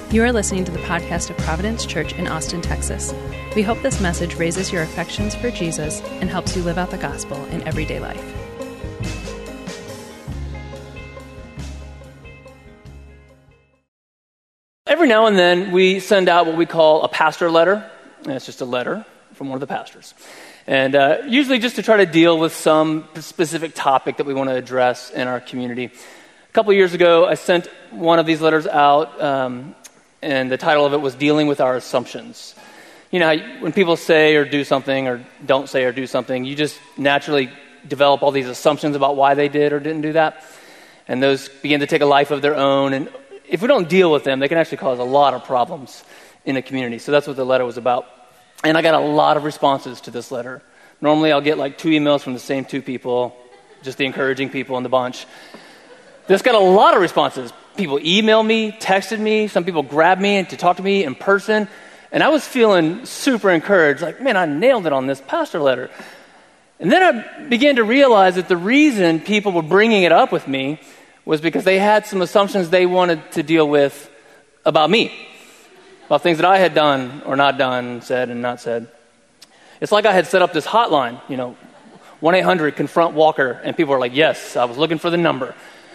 You are listening to the podcast of Providence Church in Austin, Texas. We hope this message raises your affections for Jesus and helps you live out the gospel in everyday life. Every now and then, we send out what we call a pastor letter. And it's just a letter from one of the pastors. And usually just to try to deal with some specific topic that we want to address in our community. A couple years ago, I sent one of these letters out, and the title of it was Dealing with Our Assumptions. You know, when people say or do something or don't say or do something, you just naturally develop all these assumptions about why they did or didn't do that. And those begin to take a life of their own. And if we don't deal with them, they can actually cause a lot of problems in a community. So that's what the letter was about. And I got a lot of responses to this letter. Normally I'll get like 2 emails from the same 2 people, just the encouraging people in the bunch. This got a lot of responses. People emailed me, texted me, some people grabbed me to talk to me in person. And I was feeling super encouraged, like, man, I nailed it on this pastor letter. And then I began to realize that the reason people were bringing it up with me was because they had some assumptions they wanted to deal with about me, about things that I had done or not done, said and not said. It's like I had set up this hotline, 1-800-CONFRONT-WALKER, and people were like, yes, I was looking for the number.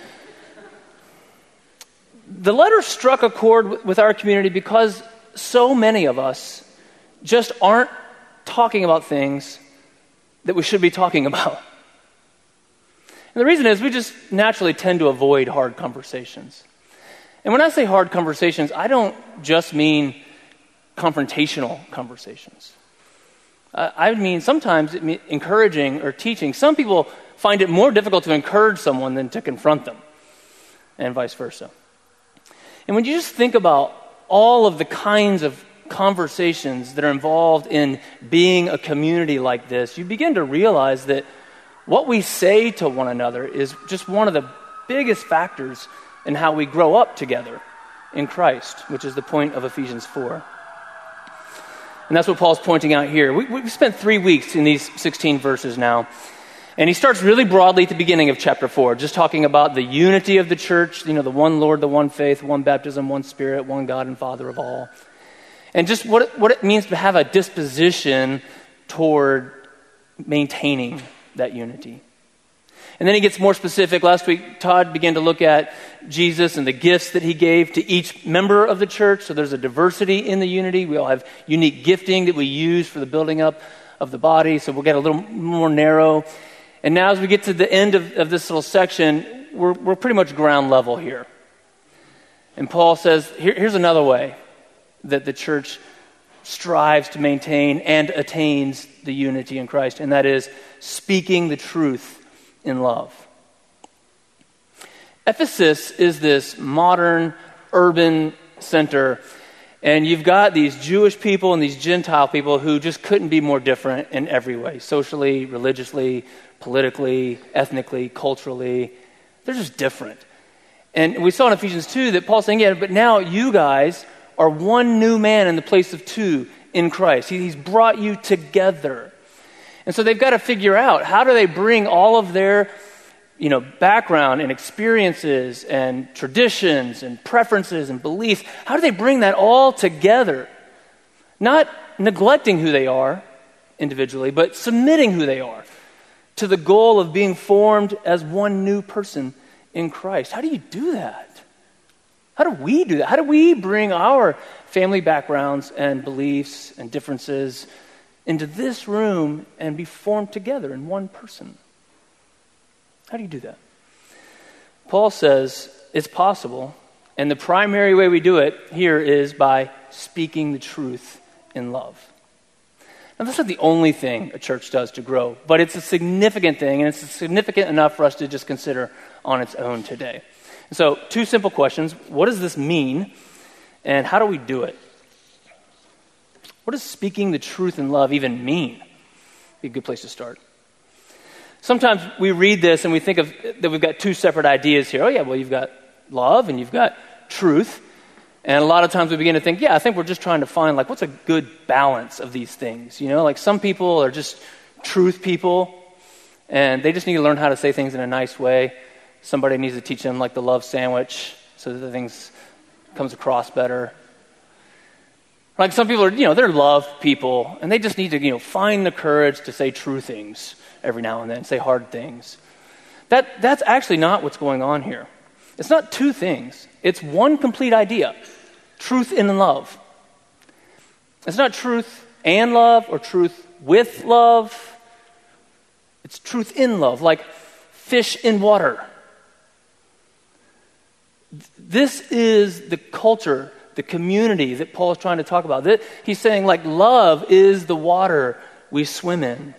The letter struck a chord with our community because so many of us just aren't talking about things that we should be talking about. And the reason is we just naturally tend to avoid hard conversations. And when I say hard conversations, I don't just mean confrontational conversations. I mean sometimes it means encouraging or teaching. Some people find it more difficult to encourage someone than to confront them, and vice versa. And when you just think about all of the kinds of conversations that are involved in being a community like this, you begin to realize that what we say to one another is just one of the biggest factors in how we grow up together in Christ, which is the point of Ephesians 4. And that's what Paul's pointing out here. We've spent 3 weeks in these 16 verses now. And he starts really broadly at the beginning of chapter 4, just talking about the unity of the church, the one Lord, the one faith, one baptism, one Spirit, one God and Father of all. And just what it means to have a disposition toward maintaining that unity. And then he gets more specific. Last week, Todd began to look at Jesus and the gifts that he gave to each member of the church. So there's a diversity in the unity. We all have unique gifting that we use for the building up of the body. So we'll get a little more narrow. And now as we get to the end of this little section, we're pretty much ground level here. And Paul says, here's another way that the church strives to maintain and attains the unity in Christ, and that is speaking the truth in love. Ephesus is this modern urban center, and you've got these Jewish people and these Gentile people who just couldn't be more different in every way, socially, religiously, politically, ethnically, culturally. They're just different. And we saw in Ephesians 2 that Paul's saying, yeah, but now you guys are one new man in the place of 2 in Christ. He's brought you together. And so they've got to figure out, how do they bring all of their background and experiences and traditions and preferences and beliefs, how do they bring that all together? Not neglecting who they are individually, but submitting who they are to the goal of being formed as one new person in Christ. How do you do that? How do we do that? How do we bring our family backgrounds and beliefs and differences into this room and be formed together in one person? How do you do that? Paul says it's possible, and the primary way we do it here is by speaking the truth in love. Now, that's not the only thing a church does to grow, but it's a significant thing, and it's significant enough for us to just consider on its own today. And so, 2 simple questions. What does this mean, and how do we do it? What does speaking the truth in love even mean? Be a good place to start. Sometimes we read this and we think of that we've got 2 separate ideas here. Oh yeah, well you've got love and you've got truth. And a lot of times we begin to think, I think we're just trying to find what's a good balance of these things. Some people are just truth people and they just need to learn how to say things in a nice way. Somebody needs to teach them the love sandwich so that the things comes across better. Like some people are, they're love people, and they just need to, find the courage to say true things every now and then, say hard things. That's actually not what's going on here. It's not two things. It's one complete idea. Truth in love. It's not truth and love or truth with love. It's truth in love, like fish in water. This is the culture, the community that Paul is trying to talk about. He's saying, like, love is the water we swim in.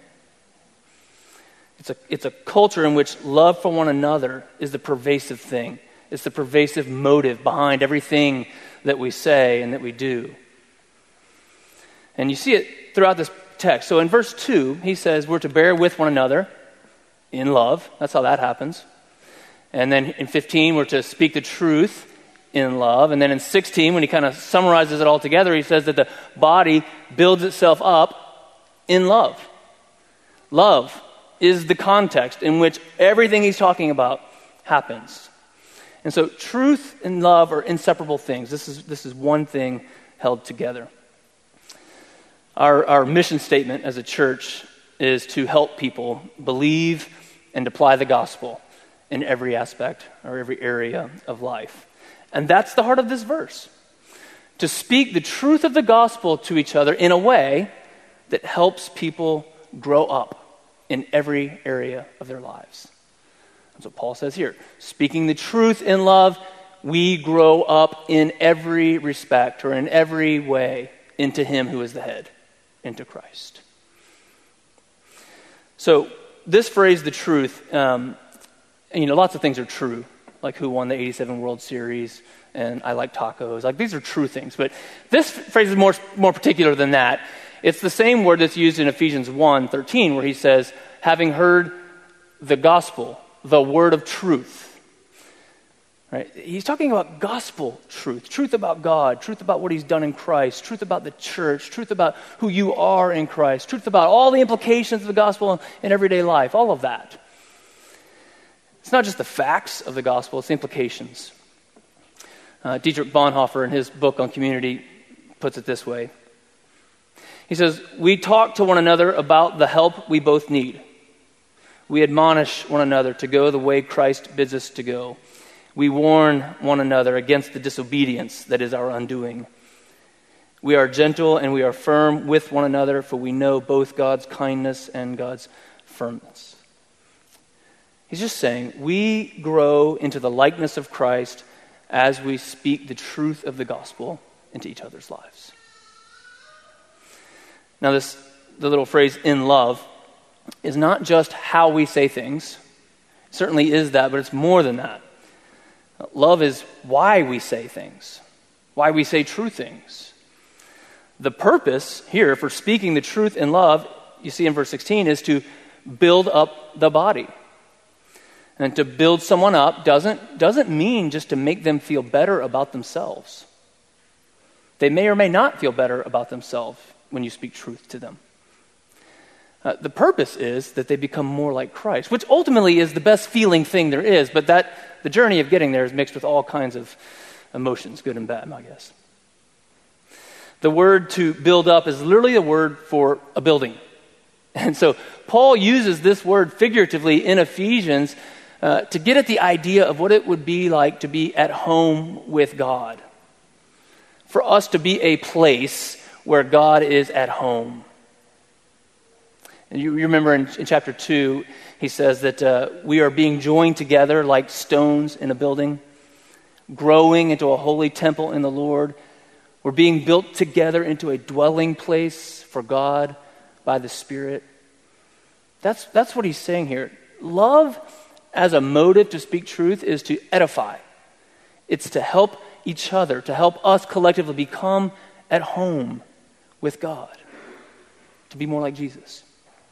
It's a culture in which love for one another is the pervasive thing. It's the pervasive motive behind everything that we say and that we do. And you see it throughout this text. So in verse 2, he says we're to bear with one another in love. That's how that happens. And then in 15, we're to speak the truth in love. And then in 16, when he kind of summarizes it all together, he says that the body builds itself up in love. Love is the context in which everything he's talking about happens. And so truth and love are inseparable things. This is one thing held together. Our mission statement as a church is to help people believe and apply the gospel in every aspect or every area of life. And that's the heart of this verse. To speak the truth of the gospel to each other in a way that helps people grow up in every area of their lives. That's what Paul says here. Speaking the truth in love, we grow up in every respect or in every way into him who is the head, into Christ. So this phrase, the truth, lots of things are true, like who won the 87 World Series, and I like tacos. Like, these are true things. But this phrase is more particular than that. It's the same word that's used in Ephesians 1:13, where he says, having heard the gospel, the word of truth. Right? He's talking about gospel truth about God, truth about what he's done in Christ, truth about the church, truth about who you are in Christ, truth about all the implications of the gospel in everyday life, all of that. It's not just the facts of the gospel, it's the implications. Dietrich Bonhoeffer, in his book on community, puts it this way. He says, we talk to one another about the help we both need. We admonish one another to go the way Christ bids us to go. We warn one another against the disobedience that is our undoing. We are gentle and we are firm with one another, for we know both God's kindness and God's firmness. He's just saying we grow into the likeness of Christ as we speak the truth of the gospel into each other's lives. Now the little phrase, in love, is not just how we say things. It certainly is that, but it's more than that. Love is why we say things, why we say true things. The purpose here for speaking the truth in love, you see in verse 16, is to build up the body. And to build someone up doesn't mean just to make them feel better about themselves. They may or may not feel better about themselves when you speak truth to them. The purpose is that they become more like Christ, which ultimately is the best feeling thing there is, but the journey of getting there is mixed with all kinds of emotions, good and bad, I guess. The word to build up is literally a word for a building. And so Paul uses this word figuratively in Ephesians to get at the idea of what it would be like to be at home with God. For us to be a place where God is at home. And you remember in chapter 2, he says that we are being joined together like stones in a building, growing into a holy temple in the Lord. We're being built together into a dwelling place for God by the Spirit. That's what he's saying here. Love as a motive to speak truth is to edify. It's to help each other, to help us collectively become at home with God, to be more like Jesus.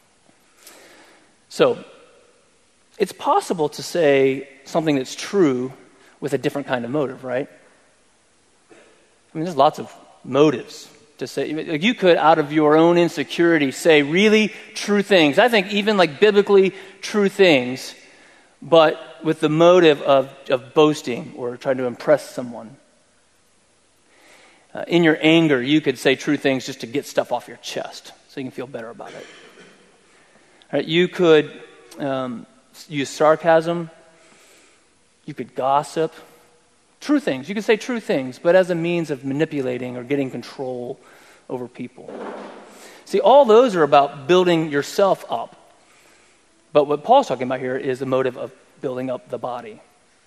So, it's possible to say something that's true with a different kind of motive, right? I mean, there's lots of motives to say. Like, you could, out of your own insecurity, say really true things. I think even like biblically true things, but with the motive of boasting or trying to impress someone. In your anger, you could say true things just to get stuff off your chest so you can feel better about it. All right, you could use sarcasm. You could gossip. True things. You could say true things, but as a means of manipulating or getting control over people. See, all those are about building yourself up. But what Paul's talking about here is the motive of building up the body.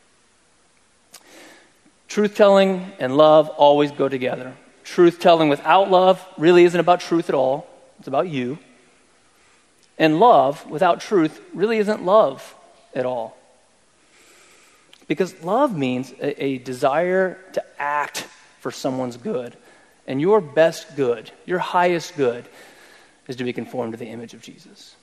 Truth-telling and love always go together. Truth-telling without love really isn't about truth at all. It's about you. And love without truth really isn't love at all. Because love means a desire to act for someone's good. And your best good, your highest good, is to be conformed to the image of Jesus.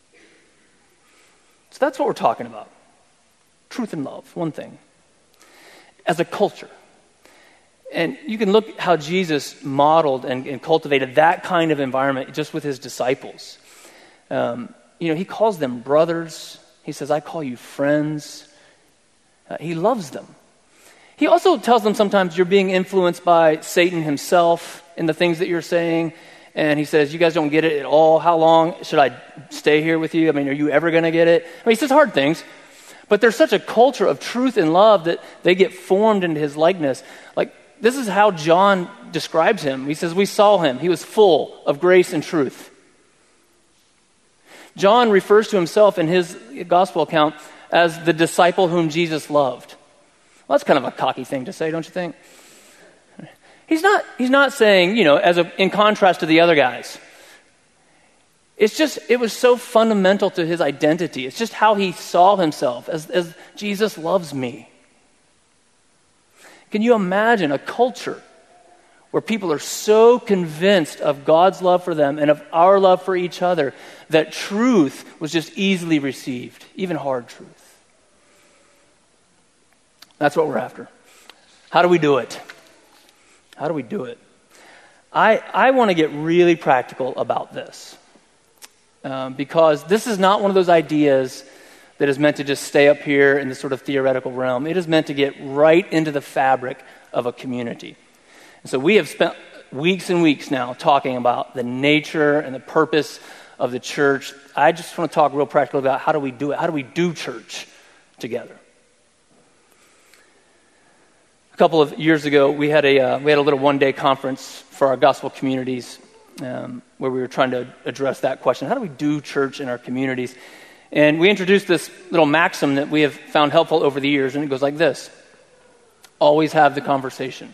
So that's what we're talking about. Truth and love, one thing. As a culture. And you can look how Jesus modeled and cultivated that kind of environment just with his disciples. He calls them brothers. He says, I call you friends. He loves them. He also tells them sometimes you're being influenced by Satan himself in the things that you're saying. And he says, you guys don't get it at all. How long should I stay here with you? I mean, are you ever going to get it? He says hard things. But there's such a culture of truth and love that they get formed into his likeness. Like, this is how John describes him. He says, we saw him. He was full of grace and truth. John refers to himself in his gospel account as the disciple whom Jesus loved. Well, that's kind of a cocky thing to say, don't you think? He's not saying, in contrast to the other guys. It was so fundamental to his identity. It's just how he saw himself as Jesus loves me. Can you imagine a culture where people are so convinced of God's love for them and of our love for each other that truth was just easily received, even hard truth? That's what we're after. How do we do it? How do we do it? I want to get really practical about this. Because this is not one of those ideas that is meant to just stay up here in this sort of theoretical realm. It is meant to get right into the fabric of a community. And so we have spent weeks and weeks now talking about the nature and the purpose of the church. I just want to talk real practical about how do we do it? How do we do church together? A couple of years ago, we had a little one-day conference for our gospel communities where we were trying to address that question. How do we do church in our communities? And we introduced this little maxim that we have found helpful over the years, and it goes like this. Always have the conversation.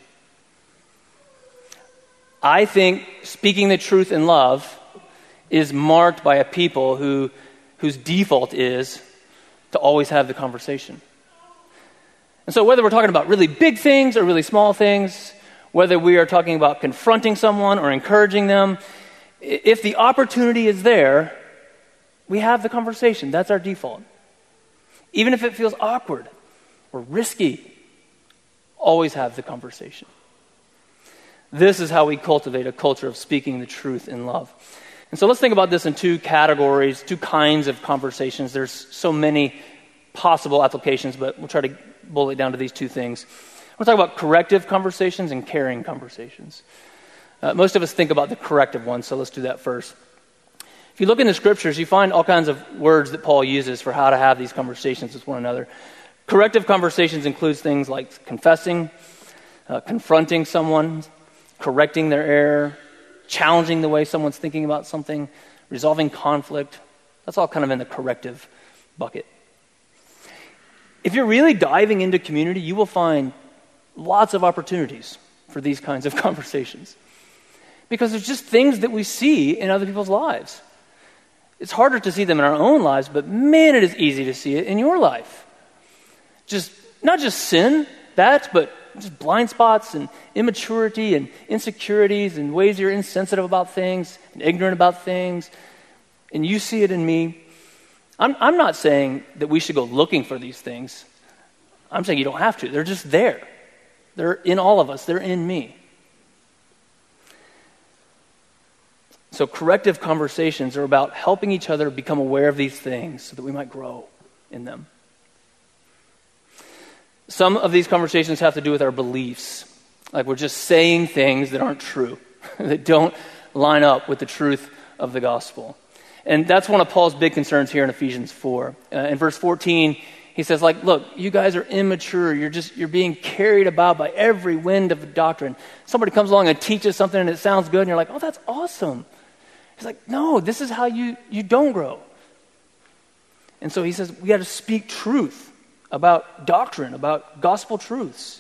I think speaking the truth in love is marked by a people whose default is to always have the conversation. And so whether we're talking about really big things or really small things, whether we are talking about confronting someone or encouraging them, if the opportunity is there, we have the conversation. That's our default. Even if it feels awkward or risky, always have the conversation. This is how we cultivate a culture of speaking the truth in love. And so let's think about this in two categories, two kinds of conversations. There's so many possible applications, but we'll try to boil it down to these two things. We'll talk about corrective conversations and caring conversations. Most of us think about the corrective ones, so let's do that first. If you look in the scriptures, you find all kinds of words that Paul uses for how to have these conversations with one another. Corrective conversations includes things like confessing, confronting someone, correcting their error, challenging the way someone's thinking about something, resolving conflict. That's all kind of in the corrective bucket. If you're really diving into community, you will find lots of opportunities for these kinds of conversations. Because there's just things that we see in other people's lives. It's harder to see them in our own lives, but man, it is easy to see it in your life. Not just sin, but just blind spots and immaturity and insecurities and ways you're insensitive about things and ignorant about things. And you see it in me. I'm not saying that we should go looking for these things. I'm saying you don't have to. They're just there. They're in all of us. They're in me. So corrective conversations are about helping each other become aware of these things so that we might grow in them. Some of these conversations have to do with our beliefs. Like we're just saying things that aren't true, that don't line up with the truth of the gospel. And that's one of Paul's big concerns here in Ephesians 4. In verse 14, he says, like, look, you guys are immature. You're being carried about by every wind of doctrine. Somebody comes along and teaches something and it sounds good and you're like, oh, that's awesome. He's like, no, this is how you don't grow. And so he says, we got to speak truth about doctrine, about gospel truths.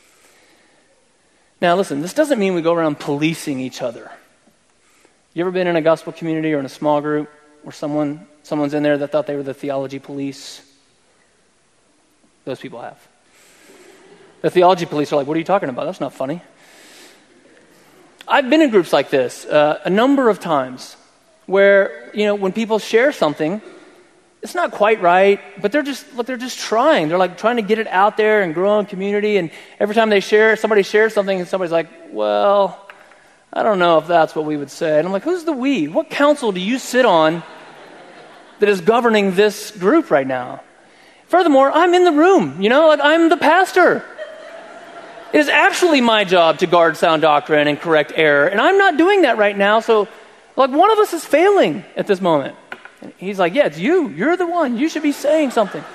Now listen, this doesn't mean we go around policing each other. You ever been in a gospel community or in a small group where someone's in there that thought they were the theology police? Those people have. The theology police are like, what are you talking about? That's not funny. I've been in groups like this a number of times where, when people share something, it's not quite right, but they're just trying. They're like trying to get it out there and grow in community. And every time somebody shares something and somebody's like, well, I don't know if that's what we would say. And I'm like, who's the we? What council do you sit on that is governing this group right now? Furthermore, I'm in the room, like I'm the pastor. It is actually my job to guard sound doctrine and correct error. And I'm not doing that right now. So like one of us is failing at this moment. And he's like, yeah, it's you. You're the one. You should be saying something.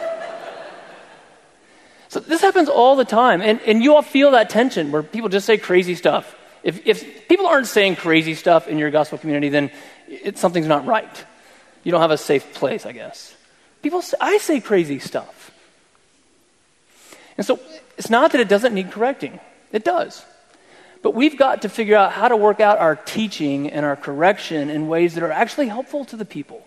So this happens all the time. And you all feel that tension where people just say crazy stuff. If people aren't saying crazy stuff in your gospel community, then something's not right. You don't have a safe place, I guess. I say crazy stuff. And so it's not that it doesn't need correcting. It does. But we've got to figure out how to work out our teaching and our correction in ways that are actually helpful to the people.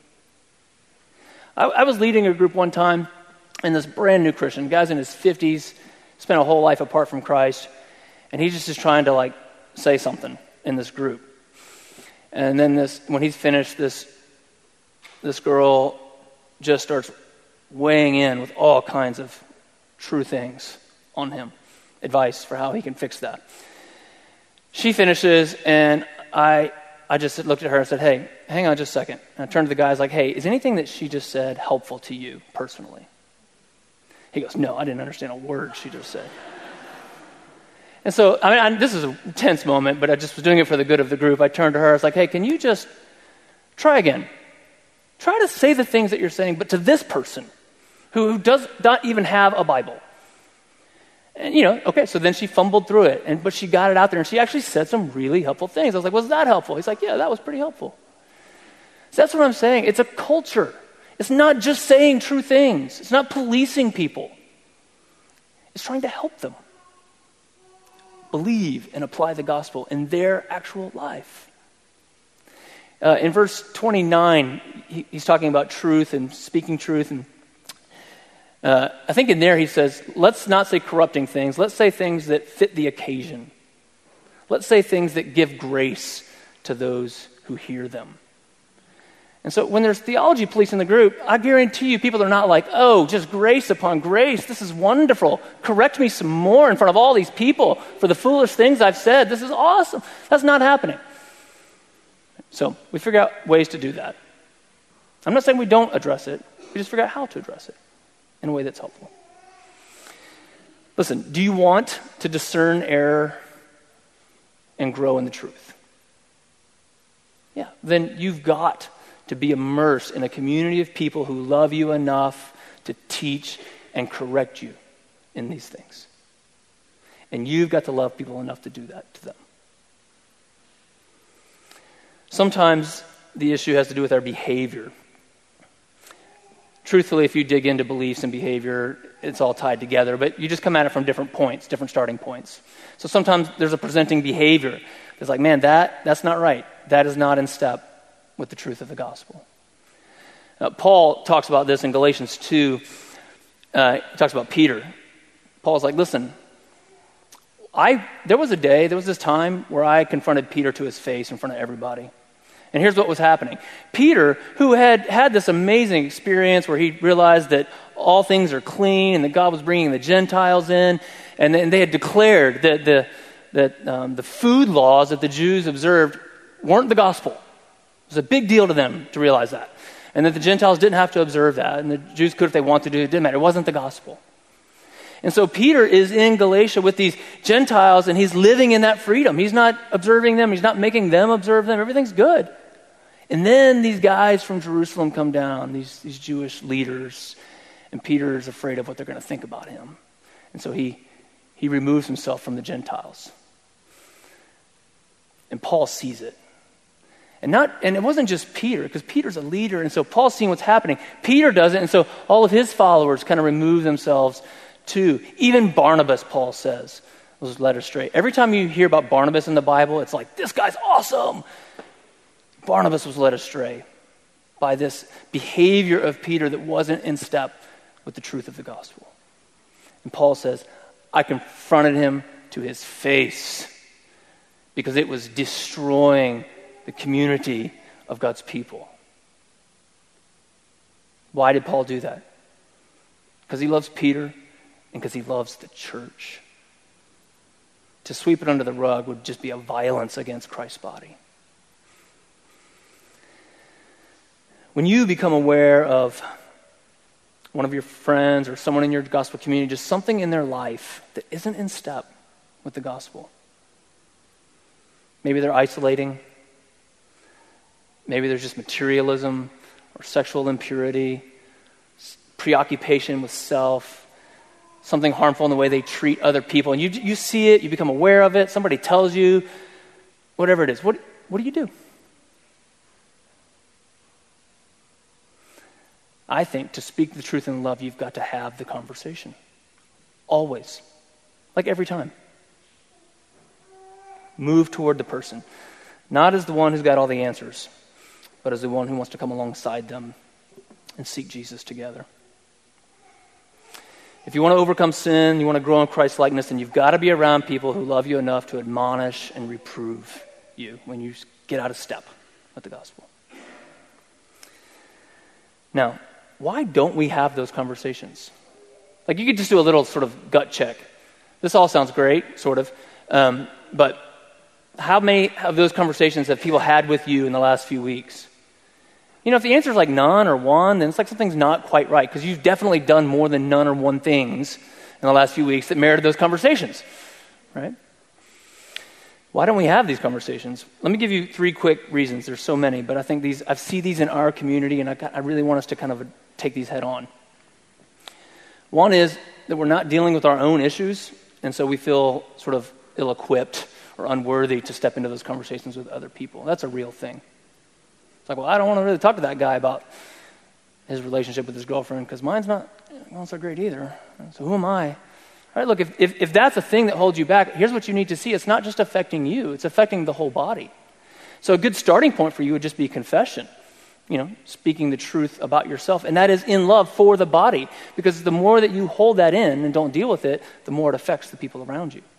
I was leading a group one time, and this brand new Christian, guy's in his 50s, spent a whole life apart from Christ, and he's just trying to say something in this group. And then when he's finished, this girl just starts weighing in with all kinds of true things on him, advice for how he can fix that. She finishes, and I just looked at her and said, hey, hang on just a second. And I turned to the guy, I was like, hey, is anything that she just said helpful to you personally? He goes, no, I didn't understand a word she just said. And so, this is a tense moment, but I just was doing it for the good of the group. I turned to her, I was like, hey, can you just try again? Try to say the things that you're saying, but to this person who does not even have a Bible. And, okay, so then she fumbled through it, but she got it out there, and she actually said some really helpful things. I was like, was that helpful? He's like, yeah, that was pretty helpful. So that's what I'm saying. It's a culture. It's not just saying true things. It's not policing people. It's trying to help them believe and apply the gospel in their actual life. In verse 29, he's talking about truth and speaking truth. And I think in there he says, let's not say corrupting things. Let's say things that fit the occasion. Let's say things that give grace to those who hear them. And so when there's theology police in the group, I guarantee you people are not like, oh, just grace upon grace. This is wonderful. Correct me some more in front of all these people for the foolish things I've said. This is awesome. That's not happening. So we figure out ways to do that. I'm not saying we don't address it. We just figure out how to address it in a way that's helpful. Listen, do you want to discern error and grow in the truth? Yeah, then you've got to be immersed in a community of people who love you enough to teach and correct you in these things. And you've got to love people enough to do that to them. Sometimes the issue has to do with our behavior. Truthfully, if you dig into beliefs and behavior, it's all tied together, but you just come at it from different points, different starting points. So sometimes there's a presenting behavior that's like, man, that's not right. That is not in step with the truth of the gospel. Paul talks about this in Galatians 2. He talks about Peter. Paul's like, listen, there was this time where I confronted Peter to his face in front of everybody. And here's what was happening. Peter, who had this amazing experience where he realized that all things are clean and that God was bringing the Gentiles in, and they had declared that the food laws that the Jews observed weren't the gospel. It was a big deal to them to realize that. And that the Gentiles didn't have to observe that, and the Jews could if they wanted to. It didn't matter. It wasn't the gospel. And so Peter is in Galatia with these Gentiles, and he's living in that freedom. He's not observing them. He's not making them observe them. Everything's good. And then these guys from Jerusalem come down, these Jewish leaders, and Peter is afraid of what they're going to think about him. And so he removes himself from the Gentiles. And Paul sees it. And it wasn't just Peter, because Peter's a leader, and so Paul's seeing what's happening. Peter does it, and so all of his followers kind of remove themselves too. Even Barnabas, Paul says, was led astray. Every time you hear about Barnabas in the Bible, it's like, this guy's awesome. Barnabas was led astray by this behavior of Peter that wasn't in step with the truth of the gospel. And Paul says, I confronted him to his face because it was destroying the community of God's people. Why did Paul do that? Because he loves Peter and because he loves the church. To sweep it under the rug would just be a violence against Christ's body. When you become aware of one of your friends or someone in your gospel community, just something in their life that isn't in step with the gospel. Maybe they're isolating. Maybe there's just materialism or sexual impurity, preoccupation with self, something harmful in the way they treat other people. And you see it, you become aware of it, somebody tells you, whatever it is. What do you do? I think to speak the truth in love, you've got to have the conversation. Always. Like every time. Move toward the person. Not as the one who's got all the answers, but as the one who wants to come alongside them and seek Jesus together. If you want to overcome sin, you want to grow in Christ's likeness, then you've got to be around people who love you enough to admonish and reprove you when you get out of step with the gospel. Now, why don't we have those conversations? Like, you could just do a little sort of gut check. This all sounds great, sort of, but how many of those conversations have people had with you in the last few weeks? You know, if the answer is like none or one, then it's like something's not quite right, because you've definitely done more than none or one things in the last few weeks that merited those conversations, right? Why don't we have these conversations? Let me give you 3 quick reasons. There's so many, but I think I see these in our community, and I really want us to kind of take these head on. One is that we're not dealing with our own issues, and so we feel sort of ill-equipped or unworthy to step into those conversations with other people. That's a real thing. It's like, well, I don't want to really talk to that guy about his relationship with his girlfriend because mine's not so great either. So who am I? All right, look, if that's a thing that holds you back, here's what you need to see. It's not just affecting you. It's affecting the whole body. So a good starting point for you would just be confession. You know, speaking the truth about yourself. And that is in love for the body. Because the more that you hold that in and don't deal with it, the more it affects the people around you.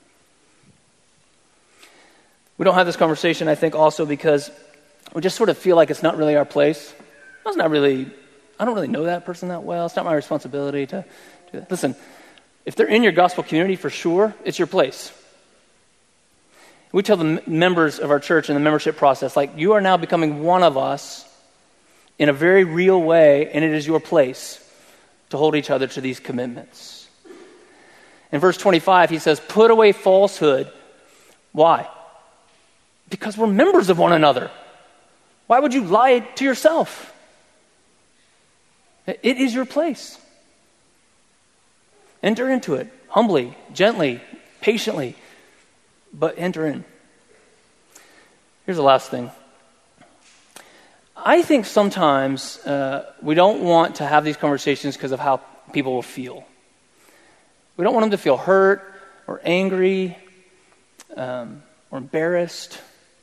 We don't have this conversation, I think, also because we just sort of feel like it's not really our place. I don't really know that person that well. It's not my responsibility to do that. Listen, if they're in your gospel community, for sure, it's your place. We tell the members of our church in the membership process, like, you are now becoming one of us in a very real way, and it is your place to hold each other to these commitments. In verse 25, he says, put away falsehood. Why? Because we're members of one another. Why would you lie to yourself? It is your place. Enter into it humbly, gently, patiently, but enter in. Here's the last thing. I think sometimes we don't want to have these conversations because of how people will feel. We don't want them to feel hurt or angry or embarrassed.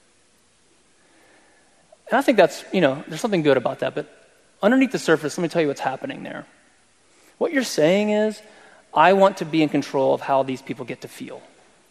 And I think that's, there's something good about that. But underneath the surface, let me tell you what's happening there. What you're saying is, I want to be in control of how these people get to feel.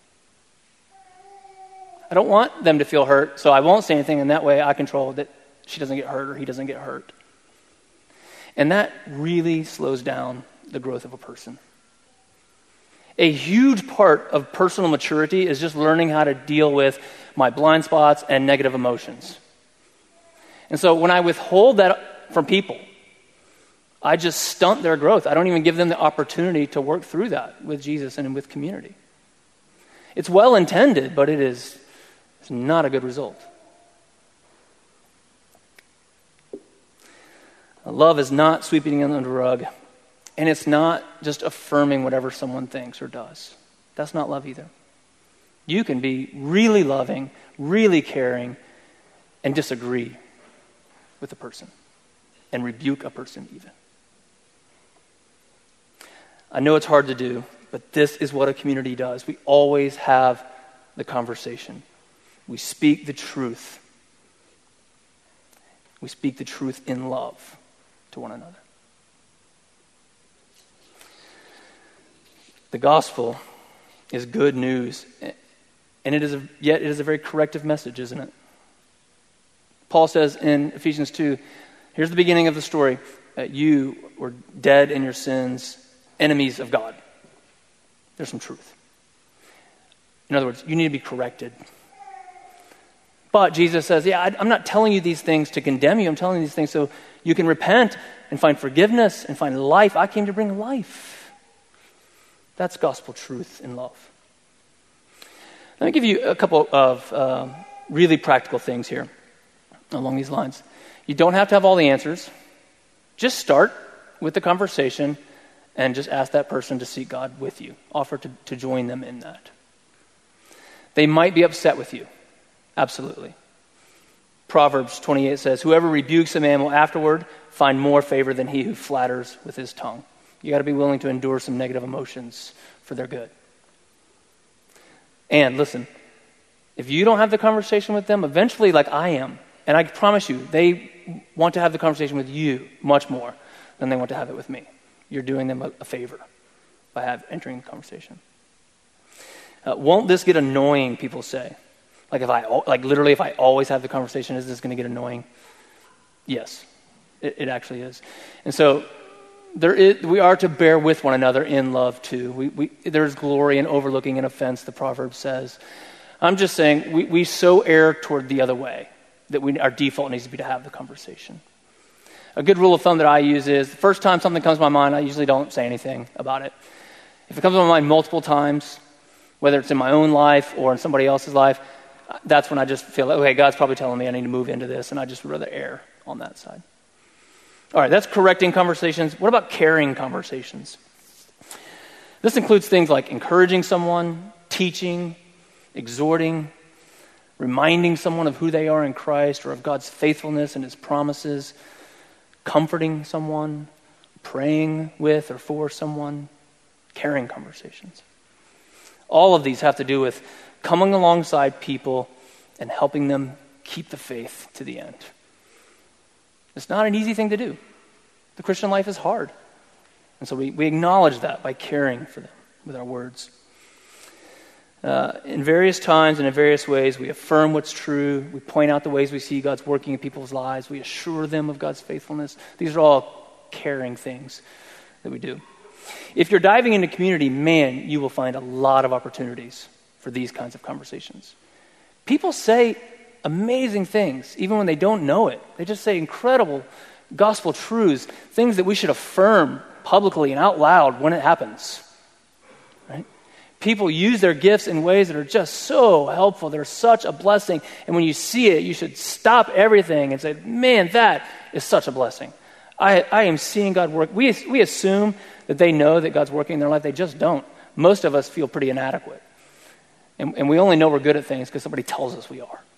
I don't want them to feel hurt, so I won't say anything, and that way I control that she doesn't get hurt or he doesn't get hurt. And that really slows down the growth of a person. A huge part of personal maturity is just learning how to deal with my blind spots and negative emotions. And so when I withhold that from people, I just stunt their growth. I don't even give them the opportunity to work through that with Jesus and with community. It's well intended, but it's not a good result. Love is not sweeping it under the rug, and it's not just affirming whatever someone thinks or does. That's not love either. You can be really loving, really caring, and disagree with a person, and rebuke a person even. I know it's hard to do, but this is what a community does. We always have the conversation. We speak the truth. We speak the truth in love to one another. The gospel is good news, and yet it is a very corrective message, isn't it? Paul says in Ephesians 2, here's the beginning of the story. You were dead in your sins, enemies of God. There's some truth. In other words, you need to be corrected. But Jesus says, I'm not telling you these things to condemn you. I'm telling you these things so you can repent and find forgiveness and find life. I came to bring life. That's gospel truth in love. Let me give you a couple of really practical things here along these lines. You don't have to have all the answers. Just start with the conversation and just ask that person to seek God with you. Offer to join them in that. They might be upset with you. Absolutely. Proverbs 28 says, whoever rebukes a man will afterward find more favor than he who flatters with his tongue. You got to be willing to endure some negative emotions for their good. And listen, if you don't have the conversation with them, eventually, like I am, and I promise you, they want to have the conversation with you much more than they want to have it with me. You're doing them a favor by entering the conversation. Won't this get annoying, people say? If I always have the conversation, is this going to get annoying? Yes, it actually is. And so we are to bear with one another in love too. There's glory in overlooking an offense, the proverb says. I'm just saying we so err toward the other way that our default needs to be to have the conversation. A good rule of thumb that I use is the first time something comes to my mind, I usually don't say anything about it. If it comes to my mind multiple times, whether it's in my own life or in somebody else's life, that's when I just feel like, okay, God's probably telling me I need to move into this, and I just would rather err on that side. All right, that's correcting conversations. What about caring conversations? This includes things like encouraging someone, teaching, exhorting, reminding someone of who they are in Christ or of God's faithfulness and his promises, comforting someone, praying with or for someone, caring conversations. All of these have to do with coming alongside people and helping them keep the faith to the end. It's not an easy thing to do. The Christian life is hard. And so we acknowledge that by caring for them with our words. In various times and in various ways, we affirm what's true. We point out the ways we see God's working in people's lives. We assure them of God's faithfulness. These are all caring things that we do. If you're diving into community, man, you will find a lot of opportunities for these kinds of conversations. People say amazing things, even when they don't know it. They just say incredible gospel truths, things that we should affirm publicly and out loud when it happens. Right? People use their gifts in ways that are just so helpful. They're such a blessing. And when you see it, you should stop everything and say, man, that is such a blessing. I am seeing God work. We assume that they know that God's working in their life. They just don't. Most of us feel pretty inadequate. And we only know we're good at things because somebody tells us we are.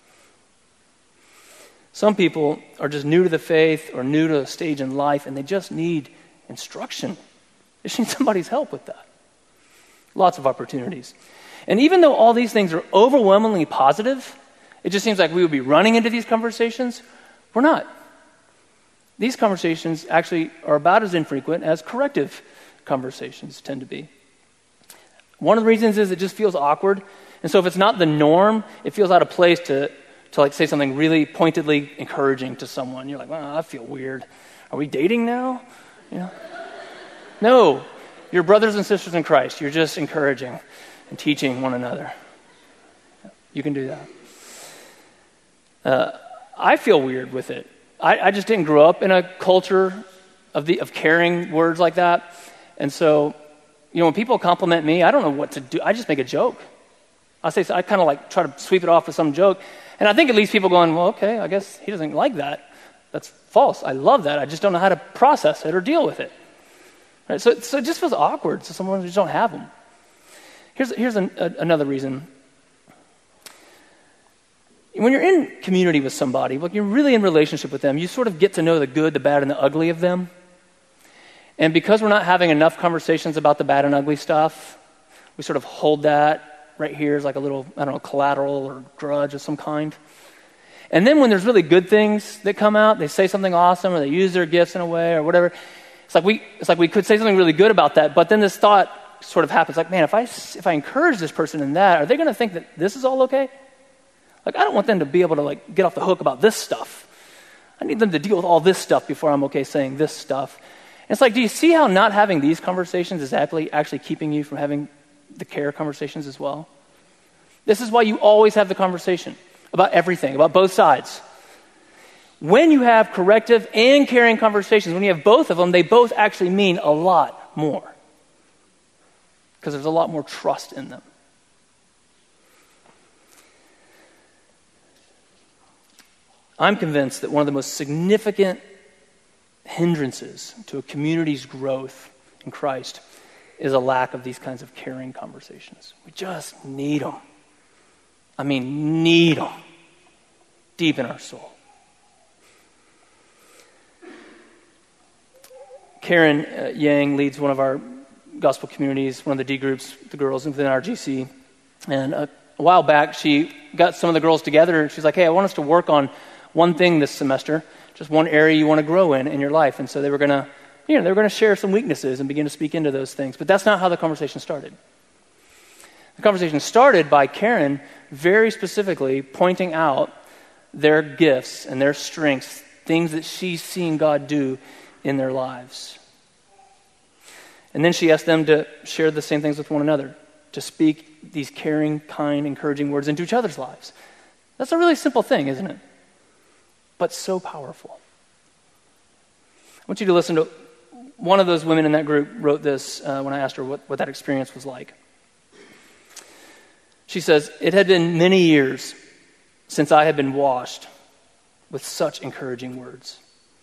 Some people are just new to the faith or new to a stage in life, and they just need instruction. They just need somebody's help with that. Lots of opportunities. And even though all these things are overwhelmingly positive, it just seems like we would be running into these conversations. We're not. These conversations actually are about as infrequent as corrective conversations tend to be. One of the reasons is it just feels awkward. And so if it's not the norm, it feels out of place to say something really pointedly encouraging to someone. You're like, well, I feel weird. Are we dating now? No. You're brothers and sisters in Christ. You're just encouraging and teaching one another. You can do that. I feel weird with it. I just didn't grow up in a culture of caring words like that. And so, when people compliment me, I don't know what to do. I just make a joke. I kind of like try to sweep it off with some joke. And I think it leaves people going, well, okay, I guess he doesn't like that. That's false. I love that. I just don't know how to process it or deal with it. Right? So it just feels awkward to someone who just don't have them. Here's another reason. When you're in community with somebody, when you're really in relationship with them, you sort of get to know the good, the bad, and the ugly of them. And because we're not having enough conversations about the bad and ugly stuff, we sort of hold that right here as like a little, collateral or grudge of some kind. And then when there's really good things that come out, they say something awesome or they use their gifts in a way or whatever, it's like we could say something really good about that, but then this thought sort of happens, like, man, if I encourage this person in that, are they going to think that this is all okay? Like, I don't want them to be able to like get off the hook about this stuff. I need them to deal with all this stuff before I'm okay saying this stuff. And it's like, do you see how not having these conversations is actually keeping you from having the care conversations as well? This is why you always have the conversation about everything, about both sides. When you have corrective and caring conversations, when you have both of them, they both actually mean a lot more. Because there's a lot more trust in them. I'm convinced that one of the most significant hindrances to a community's growth in Christ is a lack of these kinds of caring conversations. We just need them. Need them deep in our soul. Karen Yang leads one of our gospel communities, one of the D groups, the girls within our GC. And a while back, she got some of the girls together and she's like, hey, I want us to work on one thing this semester, just one area you want to grow in your life. And so they were going to share some weaknesses and begin to speak into those things. But that's not how the conversation started. The conversation started by Karen very specifically pointing out their gifts and their strengths, things that she's seen God do in their lives. And then she asked them to share the same things with one another, to speak these caring, kind, encouraging words into each other's lives. That's a really simple thing, isn't it? But so powerful. I want you to listen to one of those women in that group wrote this when I asked her what that experience was like. She says, it had been many years since I had been washed with such encouraging words.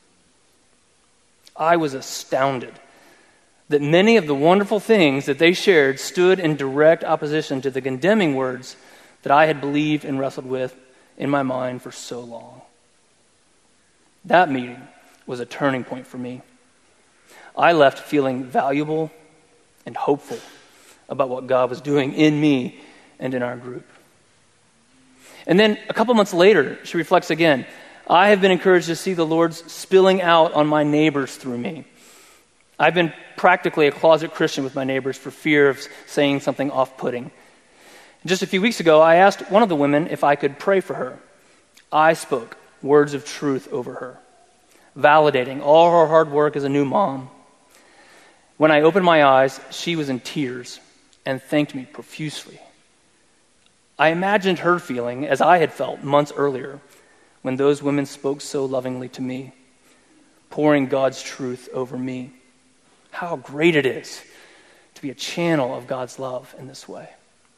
I was astounded that many of the wonderful things that they shared stood in direct opposition to the condemning words that I had believed and wrestled with in my mind for so long. That meeting was a turning point for me. I left feeling valuable and hopeful about what God was doing in me and in our group. And then a couple months later, she reflects again, I have been encouraged to see the Lord's spilling out on my neighbors through me. I've been practically a closet Christian with my neighbors for fear of saying something off-putting. Just a few weeks ago, I asked one of the women if I could pray for her. I spoke words of truth over her, validating all her hard work as a new mom. When I opened my eyes, she was in tears and thanked me profusely. I imagined her feeling as I had felt months earlier when those women spoke so lovingly to me, pouring God's truth over me. How great it is to be a channel of God's love in this way.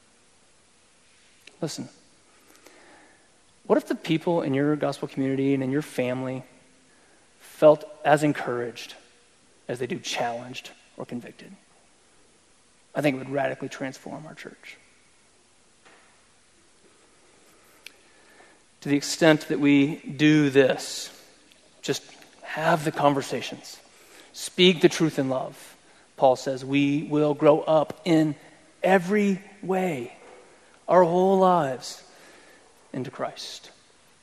Listen, what if the people in your gospel community and in your family felt as encouraged as they do challenged or convicted? I think it would radically transform our church. To the extent that we do this, just have the conversations, speak the truth in love, Paul says, we will grow up in every way, our whole lives, into Christ.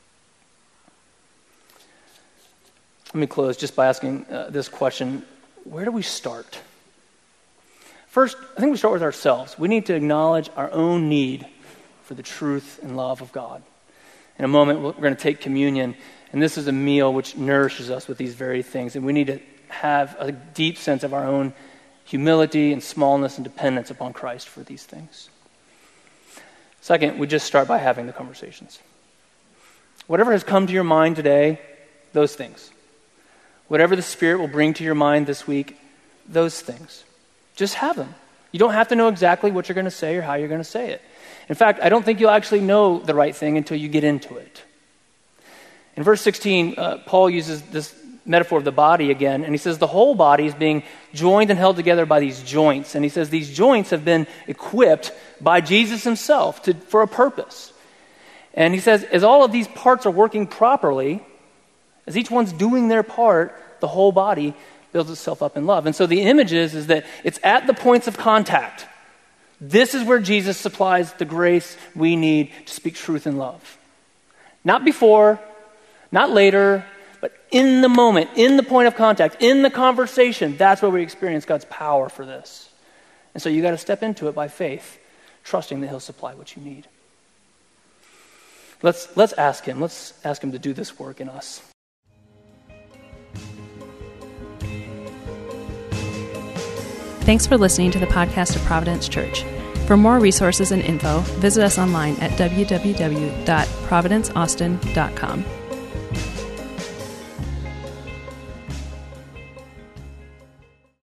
Let me close just by asking this question. Where do we start? First, I think we start with ourselves. We need to acknowledge our own need for the truth and love of God. In a moment, we're going to take communion, and this is a meal which nourishes us with these very things, and we need to have a deep sense of our own humility and smallness and dependence upon Christ for these things. Second, we just start by having the conversations. Whatever has come to your mind today, those things. whatever the Spirit will bring to your mind this week, those things. Just have them. You don't have to know exactly what you're going to say or how you're going to say it. In fact, I don't think you'll actually know the right thing until you get into it. In verse 16, Paul uses this metaphor of the body again, and he says the whole body is being joined and held together by these joints. And he says these joints have been equipped by Jesus himself for a purpose. And he says as all of these parts are working properly, as each one's doing their part, the whole body builds itself up in love. And so the image is that it's at the points of contact. This is where Jesus supplies the grace we need to speak truth in love. Not before, not later, but in the moment, in the point of contact, in the conversation. That's where we experience God's power for this. And so you got to step into it by faith, trusting that he'll supply what you need. Let's ask him. Let's ask him to do this work in us. Thanks for listening to the podcast of Providence Church. For more resources and info, visit us online at www.providenceaustin.com.